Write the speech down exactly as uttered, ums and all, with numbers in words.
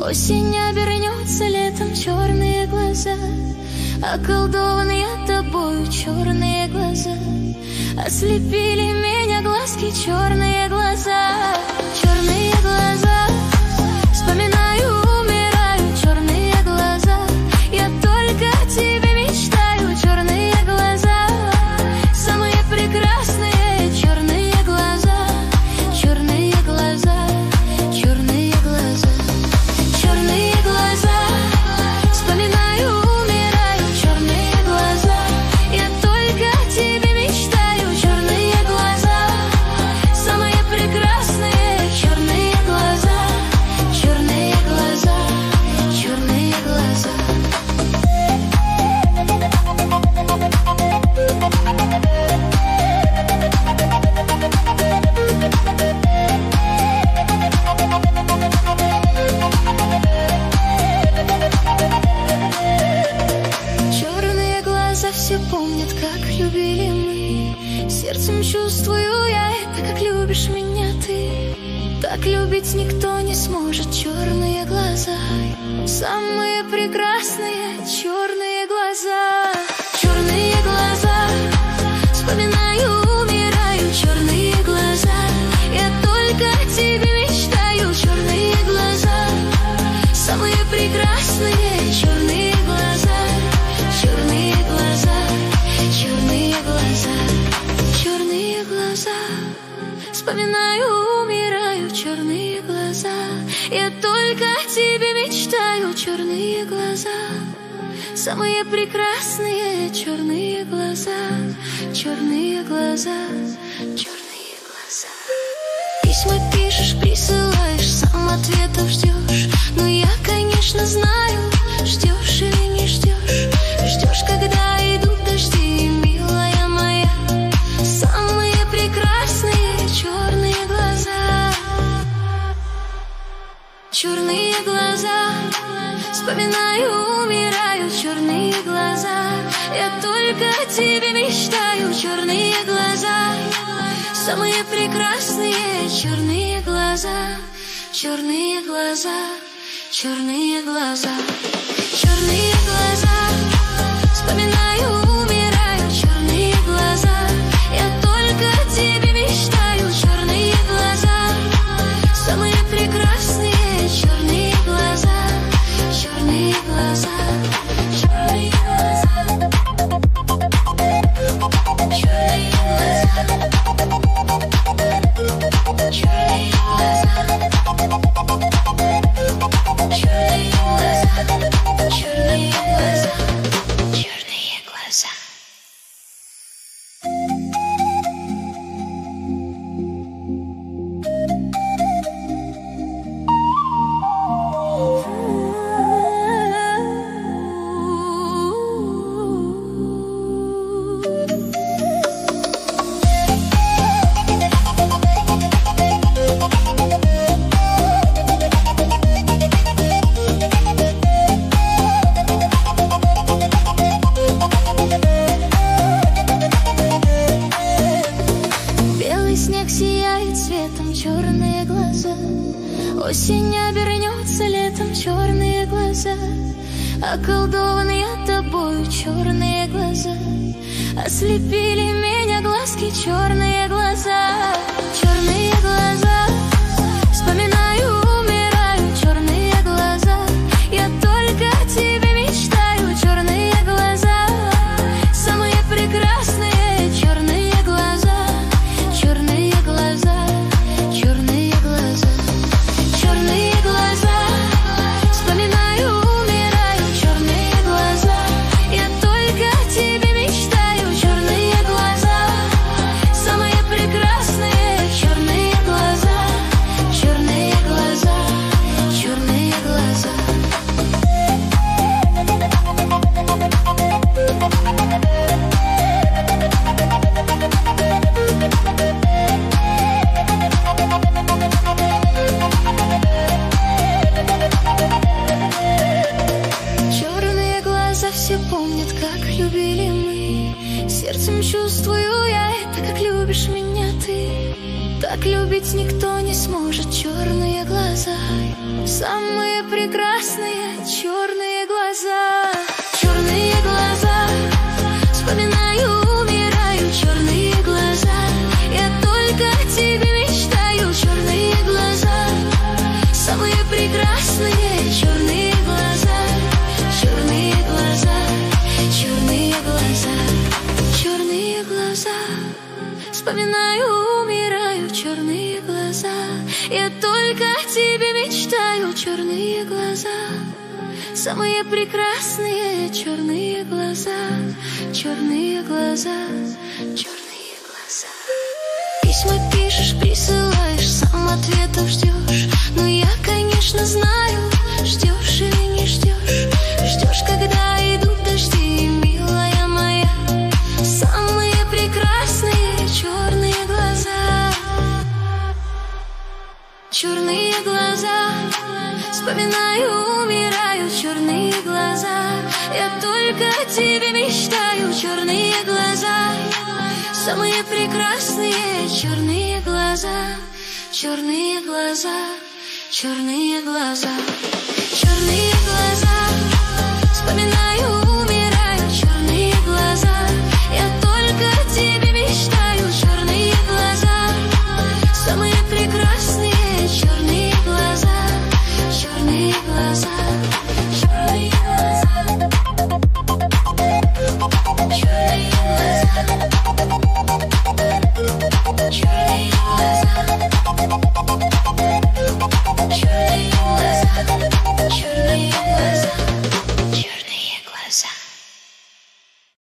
Осень обернется летом, черные глаза. Околдован я тобою, черные глаза. Ослепили меня глазки, черные глаза. Черные глаза, вспоминаю, умираю, черные глаза. Я только о тебе мечтаю, черные глаза. Самые прекрасные черные глаза. Черные глаза, черные глаза. Черные глаза, вспоминаю, умираю, черные глаза. Я только о тебе мечтаю, черные глаза. Самые прекрасные черные глаза. Черные глаза, черные глаза. Черные глаза все помнят, как любили мы. Сердцем чувствую я это, как любишь меня ты. Так любить никто не сможет. Черные глаза, самые прекрасные черные глаза. Черные глаза, вспоминаю, умираю, черные глаза. Я только о тебе мечтаю, черные глаза. Самые прекрасные черные глаза. Черные глаза, черные глаза. Черные глаза, вспоминаю, умираю, черные глаза. Я только о тебе мечтаю, черные глаза. Самые прекрасные черные глаза. Черные глаза, черные глаза. Письма пишешь, присылаешь, сам ответов ждешь. Но я, конечно, знаю, ждешь или не ждешь. Ждешь, когда идут дожди, милая моя. Самые прекрасные черные глаза. Черные глаза, вспоминаю, умираю, черные глаза. Я только о тебе мечтаю, черные глаза. Самые прекрасные черные глаза. Черные глаза, черные глаза. Черные глаза, вспоминаю, умираю, черные глаза. Я только о тебе мечтаю, черные глаза. Самые прекрасные черные глаза. Черные глаза, черные глаза. Черные глаза. Черные глаза. Черные глаза. Черные глаза. Черные глаза. Осень обернется летом, черные глаза. Околдован я тобою, черные глаза. Ослепили меня глазки, черные глаза. Черные глаза, вспоминаю, умираю, черные глаза. Я только о тебе мечтаю, черные глаза. Самые прекрасные черные глаза. Черные глаза, черные глаза. Черные глаза, вспоминаю, умираю, черные глаза. Я только о тебе мечтаю, черные глаза. Самые прекрасные черные глаза. Черные глаза, черные глаза. Черные глаза все помнят, как любили мы. Сердцем чувствую я это, как любишь меня ты. Так любить никто не сможет. Черные глаза, самые прекрасные черные глаза. Черные глаза, вспоминаю, умираю. Черные глаза, я только о тебе мечтаю. Черные глаза, самые прекрасные черные глаза. Черные глаза, черные глаза, черные глаза, вспоминаю, умираю. Черные глаза, я только о тебе мечтаю. Черные глаза, самые прекрасные черные глаза. Черные глаза, черные глаза. Письма пишешь, присылаешь, сам ответов ждешь. Но я, конечно, знаю, ждешь или не ждешь. Ждешь, когда идут дожди, милая моя. Самые прекрасные черные глаза. Черные глаза, вспоминаю, умираю. Черные глаза, я только о тебе мечтаю. Черные глаза, самые прекрасные черные глаза. Черные глаза, черные глаза. Черные глаза, вспоминаю, умираю. Черные глаза, я только о тебе мечтаю. Черные глаза, самые прекрасные черные глаза. Черные глаза, черные глаза, черные глаза.